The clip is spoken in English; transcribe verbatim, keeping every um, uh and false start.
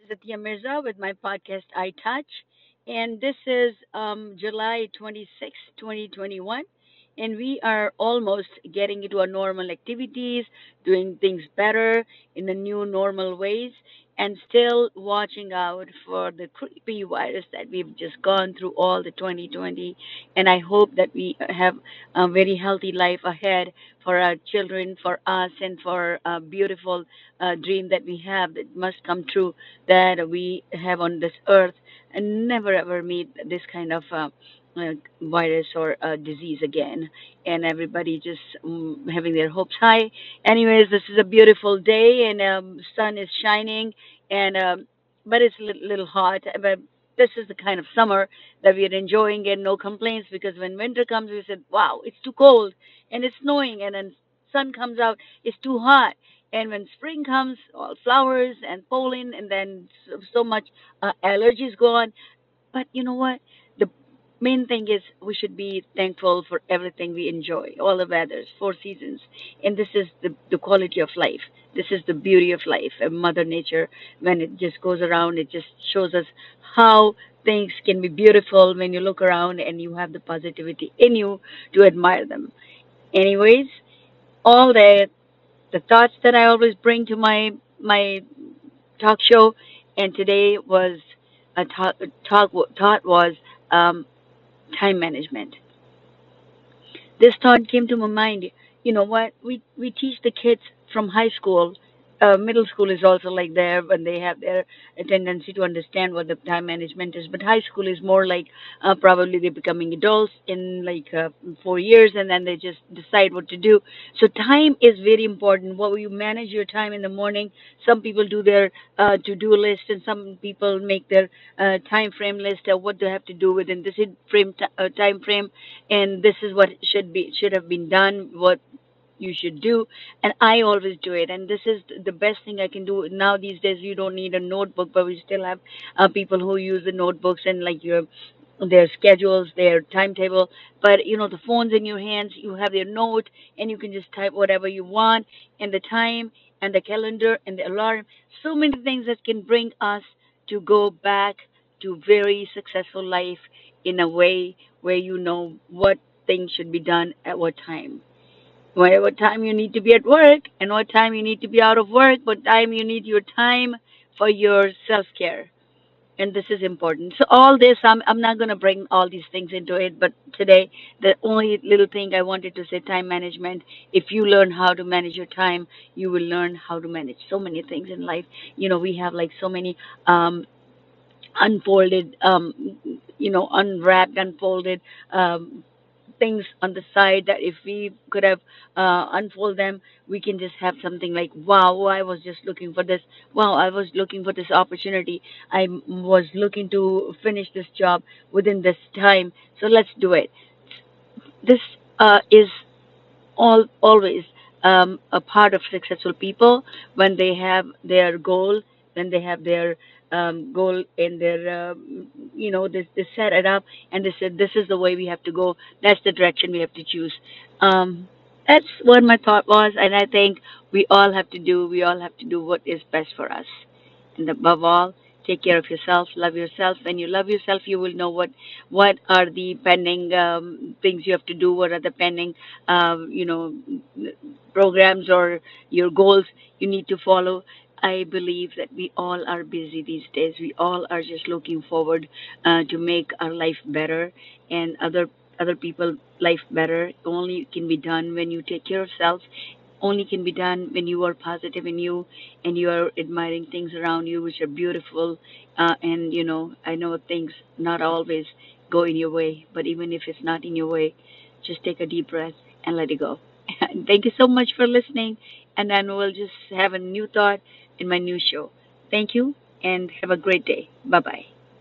Zatia Mirza with my podcast I Touch. And this is um, July twenty-sixth, twenty twenty-one. And we are almost getting into our normal activities, doing things better in the new normal ways, and still watching out for the creepy virus that we've just gone through all the twenty twenty. And I hope that we have a very healthy life ahead for our children, for us, and for a beautiful uh, dream that we have that must come true that we have on this earth and never ever meet this kind of uh, uh, virus or uh, disease again. And everybody just um, having their hopes high. Anyways, this is a beautiful day and um, sun is shining and um, but it's a little, little hot. But this is the kind of summer that we are enjoying and no complaints because when winter comes, we said, "Wow, it's too cold and it's snowing," and then sun comes out, it's too hot. And when spring comes, all flowers and pollen, and then so, so much uh, allergies go on. But you know what? The main thing is we should be thankful for everything we enjoy, all the weathers, four seasons. And this is the, the quality of life. This is the beauty of life. And Mother Nature, when it just goes around, it just shows us how things can be beautiful when you look around and you have the positivity in you to admire them. Anyways, all the the thoughts that I always bring to my my talk show, and today was a talk. Talk thought was um, time management. This thought came to my mind. You know what? We we teach the kids from high school. Uh, middle school is also like there when they have their tendency to understand what the time management is. But high school is more like uh, probably they're becoming adults in like uh, four years, and then they just decide what to do. So time is very important. What you manage your time in the morning. Some people do their uh, to-do list, and some people make their uh, time frame list of what they have to do within this frame t- uh, time frame, and this is what should be should have been done, what you should do. And I always do it, and this is the best thing I can do now. These days you don't need a notebook, but we still have uh, people who use the notebooks and like your their schedules, their timetable. But you know, the phone's in your hands, you have your note, and you can just type whatever you want, and the time, and the calendar, and the alarm. So many things that can bring us to go back to very successful life in a way where you know what things should be done at what time. Why- What time you need to be at work, and what time you need to be out of work, what time you need your time for your self care. And this is important. So all this, I'm I'm not going to bring all these things into it, but today the only little thing I wanted to say, time management. If you learn how to manage your time, you will learn how to manage so many things in life. You know, we have like so many um, unfolded, um, you know, unwrapped, unfolded um, things on the side that if we could have uh, unfold them, we can just have something like, wow, I was just looking for this. Wow, I was looking for this opportunity. I m- was looking to finish this job within this time. So let's do it. This uh, is all always um, a part of successful people when they have their goal, when they have their um, goal in their, um, you know, they, they set it up and they said, this is the way we have to go. That's the direction we have to choose. Um, that's what my thought was, and I think we all have to do. We all have to do what is best for us, and above all, take care of yourself, love yourself. When you love yourself, you will know what what are the pending um, things you have to do, what are the pending um, you know programs or your goals you need to follow. I believe that we all are busy these days. We all are just looking forward uh, to make our life better and other other people life better. Only can be done when you take care of self, only can be done when you are positive in you and you are admiring things around you which are beautiful. Uh, and you know, I know things not always go in your way, but even if it's not in your way, just take a deep breath and let it go. And thank you so much for listening, and then we'll just have a new thought in my new show. Thank you and have a great day. Bye bye.